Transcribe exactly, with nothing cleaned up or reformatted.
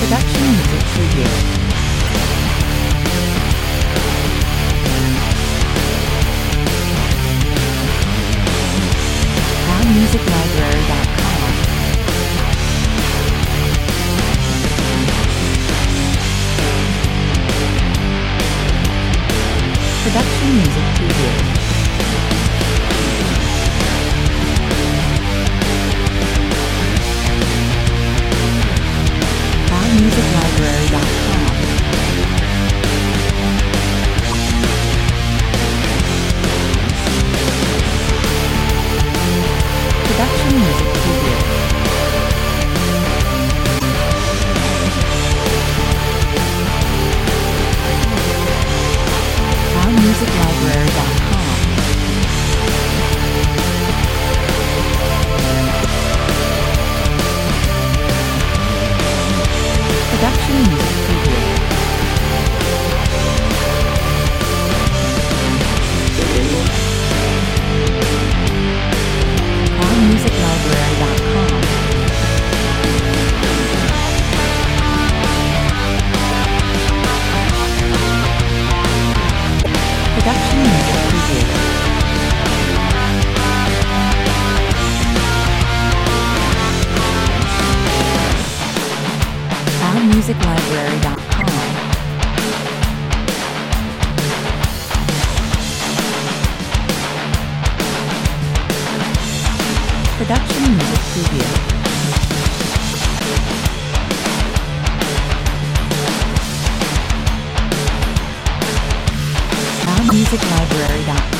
Production Music Preview. Cloud Music Library dot com. Production Music Preview. Cloud Music Library dot com. Production Music Preview. Cloud Music Library dot com. Production Music Preview. Cloud Music Library dot com. Production Music Preview. Cloud Music Library dot com. Production Music Preview. Cloud Music Library dot com.